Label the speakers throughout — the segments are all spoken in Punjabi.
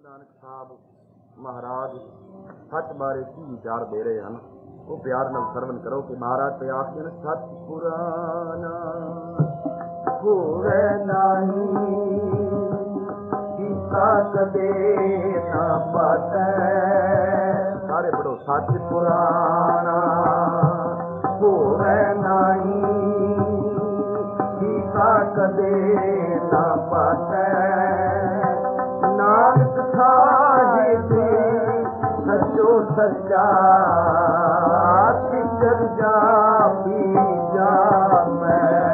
Speaker 1: ਨਾਨਕ ਸਾਹਿਬ ਮਹਾਰਾਜ ਸੱਚ ਬਾਰੇ ਕੀ ਵਿਚਾਰ ਦੇ ਰਹੇ ਹਨ, ਉਹ ਪਿਆਰ ਨਾਲ ਸਰਵਨ ਕਰੋ ਕਿ ਮਹਾਰਾਜ ਤੇ ਆਖਦੇ ਸੱਚ ਪੁਰਾਣਾ ਹੋਵੇ ਨਹੀਂ, ਕੀਤਾ ਕਦੇ ਨਾ ਪਾਟੈ। ਸਾਰੇ ਪੜੋ, ਸੱਚ ਪੁਰਾਣਾ ਹੋਵੇ ਨਹੀਂ, ਕੀਤਾ ਕਦੇ ਨਾ ਪਾਟੈ। ਨਾਨਕ ਸਾਹਿਬ ਸੱਚੋ ਸੱਚਾ ਵਿਚਰ ਜਾ ਬੀਜਾ ਮੈਂ।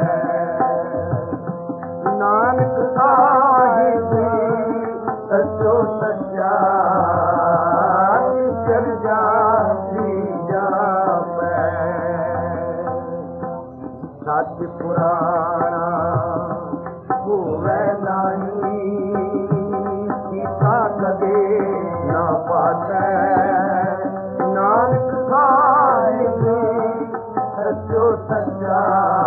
Speaker 1: ਨਾਨਕ ਸਾਹਿਬ ਸੱਚੋ ਸੱਚਾ ਵਿਚਰ ਜਾ ਬੀਜਾ ਮੈਂ। ਸੱਚ ਪੁਰਾਣਾ ਹੋਵੇ ਨਹੀਂ, ਕਦੇ ਨਾ ਪਾਟੈ। ਨਾਨਕ ਸਾਹਿਬ ਸੱਚੋ ਸੱਚਾ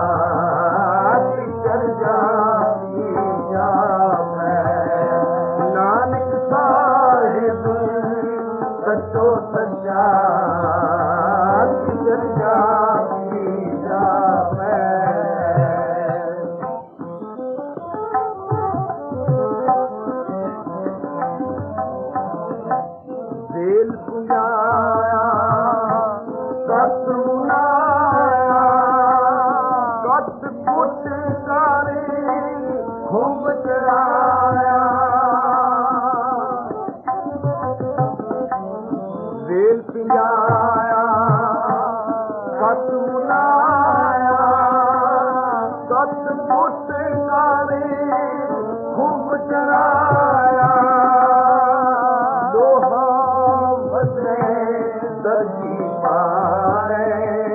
Speaker 1: ਵਿਚਰ ਜਾ ਬੀਜਾ ਮੈਂ। ਨਾਨਕ ਸਾਹਿਬ ਸੱਚੋ ਸੱਚਾ ਵਿਚਰ ਜਾ ਬੀਜਾ ਮੈਂ। ਵੇਲ ਪੁਜਾਇਆ ਕਤ ਮੁਨਾਇਆ, ਕਤ ਪੁੱਟ ਕਰੇ ਖੂਬ ਚਰਾਇਆ। ਵੇਲ ਪੁਜਾਇਆ ਕਤ ਮੁਨਾਇਆ, ਕਤ ਪੁੱਟ ਕਰੇ ਖੂਬ ਚਰਾਇਆ। ਦਰਜੀ ਮਾਰੇ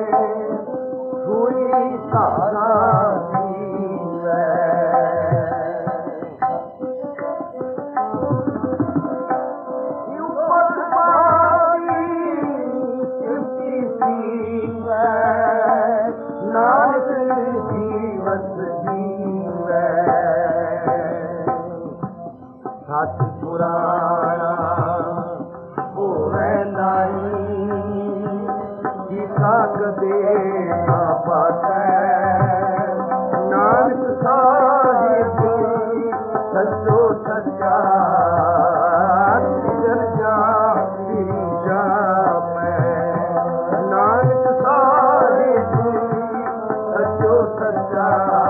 Speaker 1: ਸੂਈ ਸਾਰਾ ਜੀਵੈ। ਉਪਰ ਪਾਈ ਸਿਫਤੀ ਸੀਵੈ, ਨਾਨਕ ਜੀਵਤ ਜੀਵੈ। ਸੱਚ ਪੁਰਾਣਾ ਹੋਵੇ ਨਹੀਂ, ਕੀਤਾ ਕਦੇ ਨਾ ਪਾਟੈ। ਨਾਨਕ ਸਾਹਿਬ ਸੱਚੋ ਸੱਚਾ ਵਿਚਰ ਜਾ ਬੀਜਾ ਮੈਂ। ਨਾਨਕ ਸਾਹਿਬ ਸੱਚੋ ਸੱਚਾ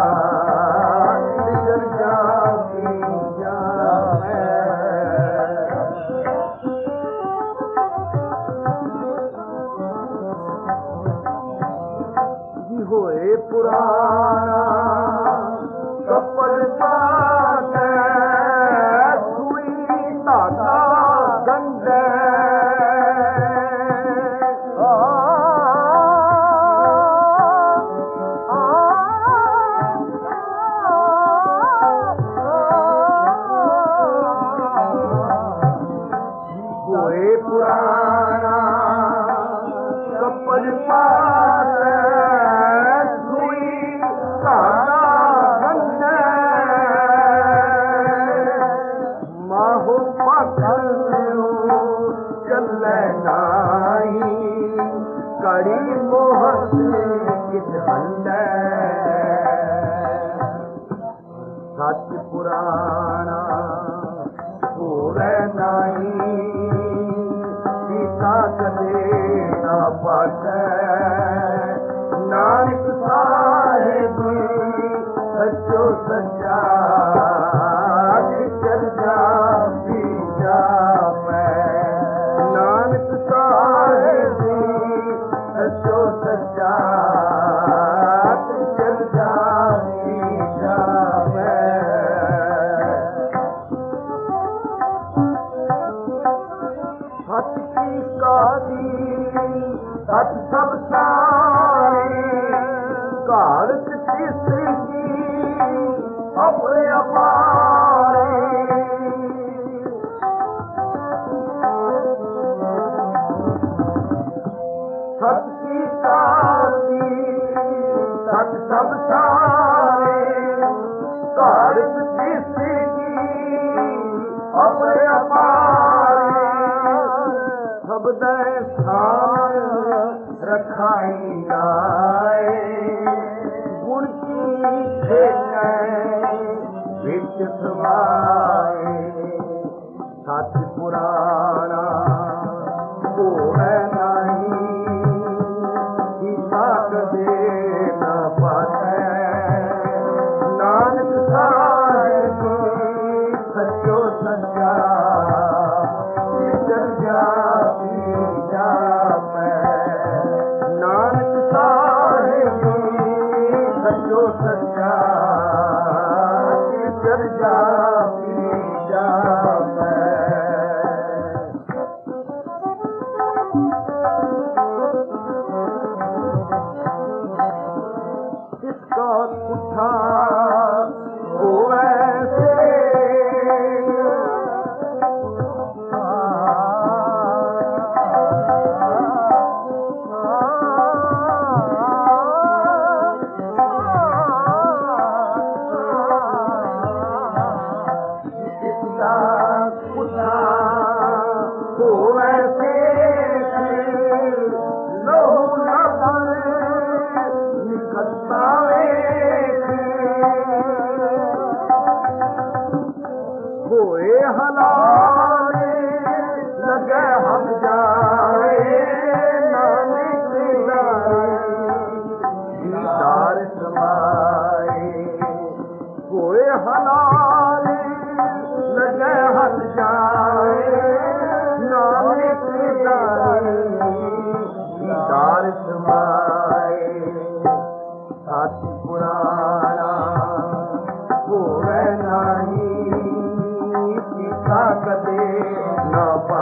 Speaker 1: ਵਿਚਰ ਜਾ ਬੀਜਾ ਮੈਂ। ਹੋਏ ਪੁਰਾਣਾ ਕੱਪੜ ਪਾਟੈ, ਸੂਈ ਧਾਗਾ ਗੰਢੈ। ਹੋਏ ਪੁਰਾਣਾ ਕੱਪੜ ਪਾਟੈ, ਮਾਹੋ ਚੱਲੇ ਨਾਹੀ, ਕੜੀ ਮੋਹਤ ਕਿਛ ਹੰਡੈ। ਸੱਚ ਪੁਰਾਣਾ ਹੋਵੇ ਨਹੀਂ, ਕੀਤਾ ਕਦੇ ਨਾ ਪਾਟੈ। ਨਾਨਕ ਸਾਹਿਬ ਸੱਚੋ ਸੱਚਾ ਵਿਚਰ ਜਾ ਬੀਜਾ ਮੈਂ। ਨਾਨਕ ਸਾਹਿਬ ਸੱਚੋ ਸੱਚਾ ਵਿਚਰ ਜਾ ਬੀਜਾ ਮੈਂ। ਸੱਚ ਕੀ ਕਾਦੀ ਸੱਚ ਸਭ ਸਾਰੇ, ਘਰ ਤੀਸਰੀ ਕੀ ਆਪਣੇ ਅਪਾਰੇ। ਸੱਚ ਕੀ ਕਾਦੀ ਸੱਚ ਸਭ ਸਾਰੇ, ਘਰ ਤੀਸਰੀ ਕੀ ਆਪਣੇ ਅਪਾਰੇ। ਉਦੈ ਸਥਾਨ ਰਖਾਈ ਜਾਏ ਗੁਣ ਕੀ ਖੇਚੈ ਵਿੱਚ ਸਮਾਏ ਸੱਚ ਪੁਰਾਣਾ ਹੋਵੇ ਨਹੀਂ ਹਿਸਾਬ ਦੇ ਨਾ ਪਾਸੈ ਨਾਨਕ ਸਾਹਿਬ ਸੱਚੋ ਸੱਚਾ ਜਿਦਰ ਜਾਪੀ ਜਾਪੈ ਨਾਨਕ ਸਾਹਿਬ ਸੱਚੋ ਸੱਚਾ ਜਿਦਰ ਜਾਪੀ ਜਾਪੈ इसका पुठा होवे से इसका पुठा होवे से लोहू न बने निकलता होए हलाले लगे हम जाए नानक दीदार समाए होए हलाले लगे हम जाए नानक दीदार समाए सच पुराना होवे नहीं कदे ना